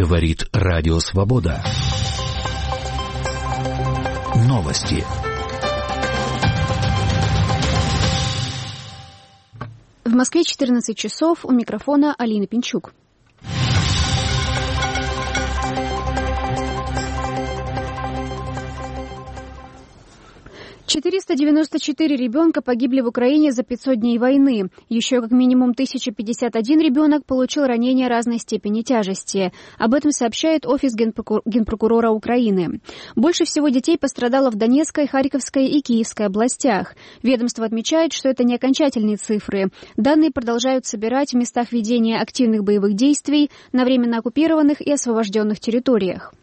Говорит Радио Свобода. Новости. В Москве 14 часов. У микрофона Алина Пинчук. «494 ребенка погибли в Украине за 500 дней войны. Еще как минимум 1051 ребенок получил ранения разной степени тяжести. Об этом сообщает Офис Генпрокурора Украины. Больше всего детей пострадало в Донецкой, Харьковской и Киевской областях. Ведомство отмечает, что это не окончательные цифры. Данные продолжают собирать в местах ведения активных боевых действий на временно оккупированных и освобожденных территориях.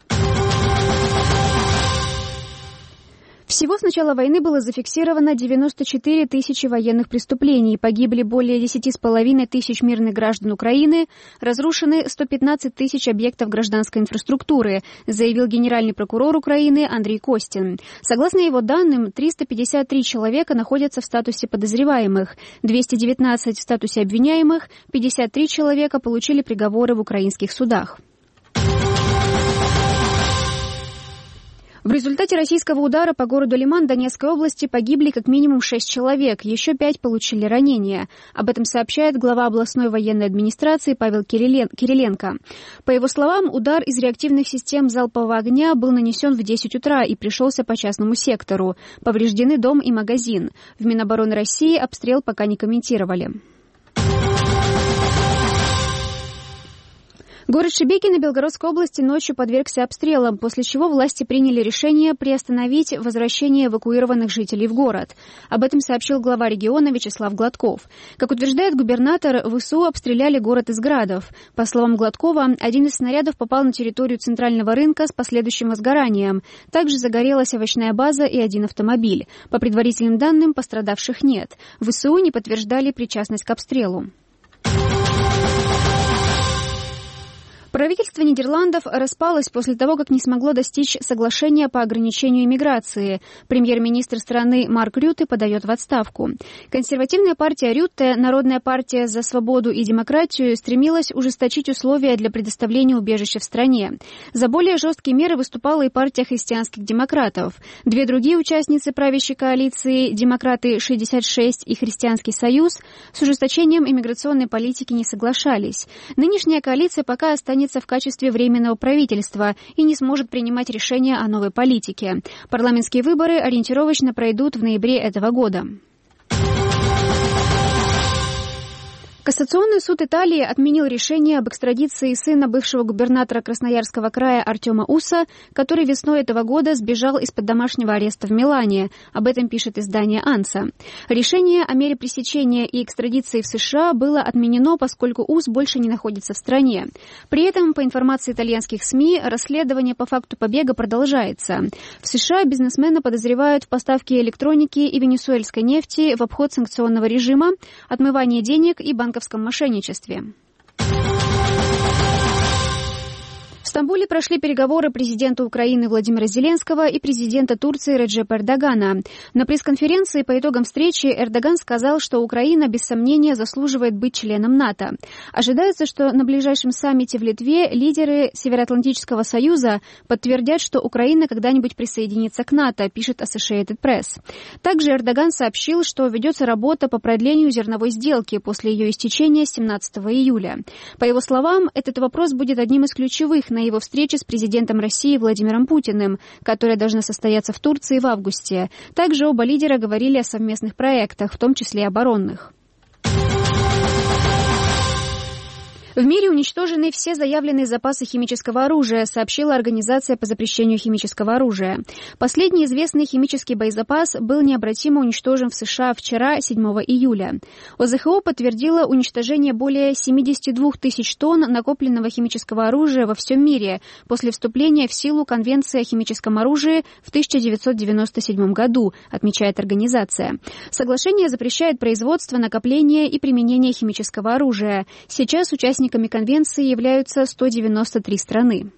Всего с начала войны было зафиксировано 94 тысячи военных преступлений, погибли более 10,5 тысяч мирных граждан Украины, разрушены 115 тысяч объектов гражданской инфраструктуры, заявил генеральный прокурор Украины Андрей Костин. Согласно его данным, 353 человека находятся в статусе подозреваемых, 219 в статусе обвиняемых, 53 человека получили приговоры в украинских судах. В результате российского удара по городу Лиман Донецкой области погибли как минимум 6 человек, еще 5 получили ранения. Об этом сообщает глава областной военной администрации Павел Кириленко. По его словам, удар из реактивных систем залпового огня был нанесен в 10 утра и пришелся по частному сектору. Повреждены дом и магазин. В Минобороны России обстрел пока не комментировали. Город Шебекино Белгородской области ночью подвергся обстрелам, после чего власти приняли решение приостановить возвращение эвакуированных жителей в город. Об этом сообщил глава региона Вячеслав Гладков. Как утверждает губернатор, ВСУ обстреляли город из градов. По словам Гладкова, один из снарядов попал на территорию центрального рынка с последующим возгоранием. Также загорелась овощная база и один автомобиль. По предварительным данным, пострадавших нет. ВСУ не подтверждали причастность к обстрелу. Правительство Нидерландов распалось после того, как не смогло достичь соглашения по ограничению иммиграции. Премьер-министр страны Марк Рютте подает в отставку. Консервативная партия Рютте, Народная партия за свободу и демократию, стремилась ужесточить условия для предоставления убежища в стране. За более жесткие меры выступала и партия христианских демократов. Две другие участницы правящей коалиции, Демократы-66 и Христианский союз, с ужесточением иммиграционной политики не соглашались. Нынешняя коалиция пока останется в качестве временного правительства и не сможет принимать решения о новой политике. Парламентские выборы ориентировочно пройдут в ноябре этого года. Кассационный суд Италии отменил решение об экстрадиции сына бывшего губернатора Красноярского края Артема Уса, который весной этого года сбежал из-под домашнего ареста в Милане. Об этом пишет издание «Анса». Решение о мере пресечения и экстрадиции в США было отменено, поскольку Ус больше не находится в стране. При этом, по информации итальянских СМИ, расследование по факту побега продолжается. В США бизнесмена подозревают в поставке электроники и венесуэльской нефти в обход санкционного режима, отмывании денег и банковском мошенничестве. В Стамбуле прошли переговоры президента Украины Владимира Зеленского и президента Турции Реджепа Эрдогана. На пресс-конференции по итогам встречи Эрдоган сказал, что Украина без сомнения заслуживает быть членом НАТО. Ожидается, что на ближайшем саммите в Литве лидеры Североатлантического союза подтвердят, что Украина когда-нибудь присоединится к НАТО, пишет Associated Press. Также Эрдоган сообщил, что ведется работа по продлению зерновой сделки после ее истечения 17 июля. По его словам, этот вопрос будет одним из ключевых на его встрече с президентом России Владимиром Путиным, которая должна состояться в Турции в августе. Также оба лидера говорили о совместных проектах, в том числе и оборонных. В мире уничтожены все заявленные запасы химического оружия, сообщила Организация по запрещению химического оружия. Последний известный химический боезапас был необратимо уничтожен в США вчера, 7 июля. ОЗХО подтвердила уничтожение более 72 тысяч тонн накопленного химического оружия во всем мире после вступления в силу Конвенции о химическом оружии в 1997 году, отмечает организация. Соглашение запрещает производство, накопление и применение химического оружия. Сейчас участниками конвенции являются 193 страны.